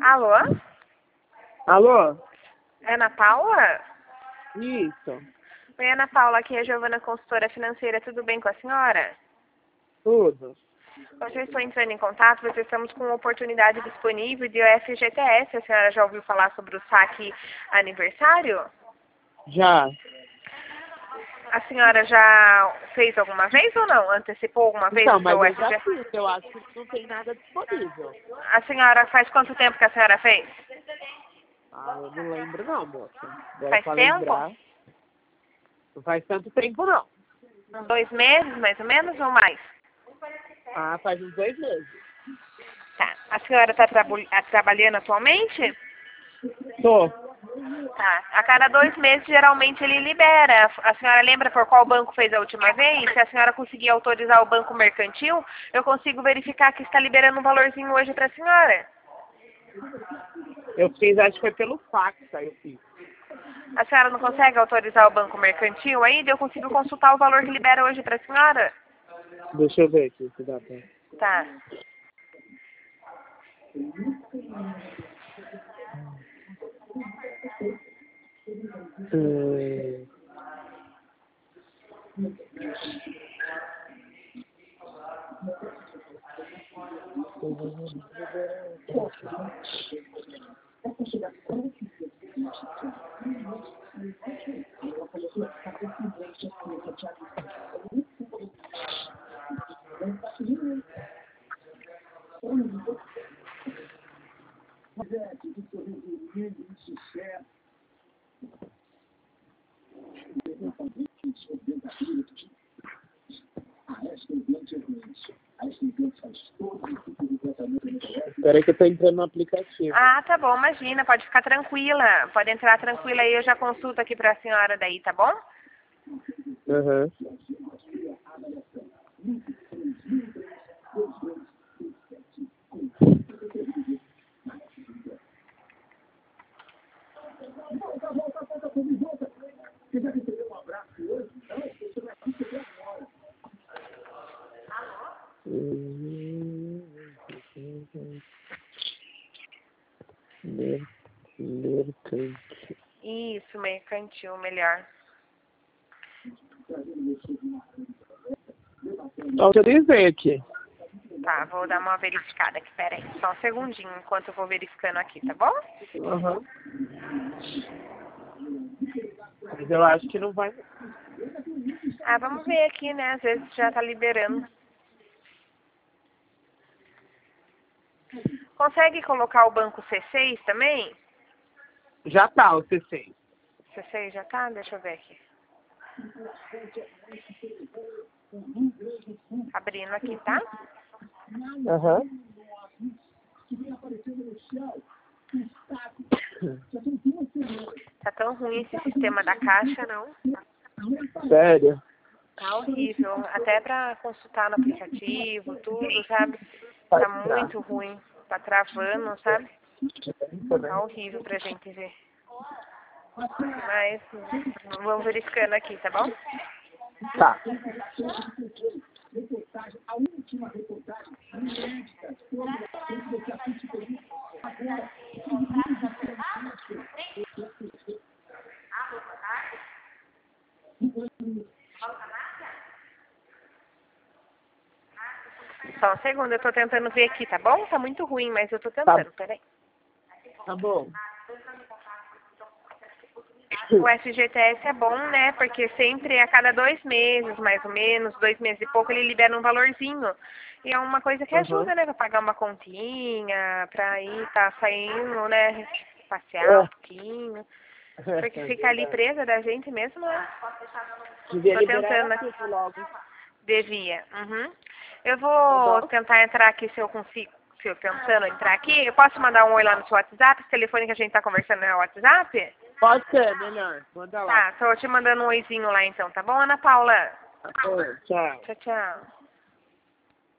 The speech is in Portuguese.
Alô? Alô? É Ana Paula? Isso. Oi, Ana Paula, aqui é a Giovana, consultora financeira. Tudo bem com a senhora? Tudo. Hoje eu estou entrando em contato, porque estamos com uma oportunidade disponível de FGTS. A senhora já ouviu falar sobre o saque aniversário? Já. A senhora já fez alguma vez ou não? Antecipou alguma vez Então, o seu mas eu já FGTS? fiz. Eu acho que não tem nada disponível. A senhora faz quanto tempo que a senhora fez? Ah, eu não lembro não, moça. Agora Faz pra tempo? lembrar. Não faz tanto tempo, não. Uns 2 meses, mais ou menos, ou mais? Ah, faz uns 2 meses. Tá. A senhora está trabalhando atualmente? Tô. Tá. A cada 2 meses, geralmente, ele libera. A senhora lembra por qual banco fez a última vez? Se a senhora conseguir autorizar o banco mercantil, eu consigo verificar que está liberando um valorzinho hoje para a senhora. Eu fiz, acho que foi pelo fax, aí eu fiz. A senhora não consegue autorizar o banco mercantil ainda? Eu consigo consultar o valor que libera hoje para a senhora? Deixa eu ver aqui se dá pra... Tá. Espera aí que eu tô entrando no aplicativo. Ah, tá bom, imagina, pode ficar tranquila. Pode entrar tranquila aí, eu já consulto aqui para a senhora daí, tá bom? Aham. Mercante. Isso, mercantil, melhor. Autorizei aqui. Tá, vou dar uma verificada aqui, peraí. Só um segundinho enquanto eu vou verificando aqui, tá bom? Aham. Mas eu acho que não vai... Ah, vamos ver aqui, né? Às vezes já tá liberando. Consegue colocar o banco C6 também? Já tá o C6. C6 já tá? Deixa eu ver aqui. Abrindo aqui, tá? Aham. Tá tão ruim esse sistema da caixa, não? Sério? Tá horrível. Até pra consultar no aplicativo, tudo, sabe? Tá muito ruim. Tá travando, sabe? Tá horrível pra gente ver. Mas vamos verificando aqui, tá bom? Tá. Só um segundo, eu tô tentando ver aqui, tá bom? Tá muito ruim, mas eu tô tentando, peraí. Tá bom. O FGTS é bom, né? Porque sempre a cada 2 meses, mais ou menos, 2 meses e pouco, ele libera um valorzinho. E é uma coisa que Aham. ajuda, né? Pra pagar uma continha, pra ir, tá saindo, né? Passear um pouquinho. Porque fica ali presa da gente mesmo, né? Devia Tô liberar tentando ela aqui. tudo logo. Devia. Uhum. Eu Tá vou bom? tentar entrar aqui se eu consigo. Se eu tentando entrar aqui, eu posso mandar um oi lá no seu WhatsApp? Esse telefone que a gente tá conversando é o WhatsApp? Pode ser, melhor. Manda lá. Tá, tô te mandando um oizinho lá então, tá bom, Ana Paula? Tá bom, tchau. Tchau, tchau.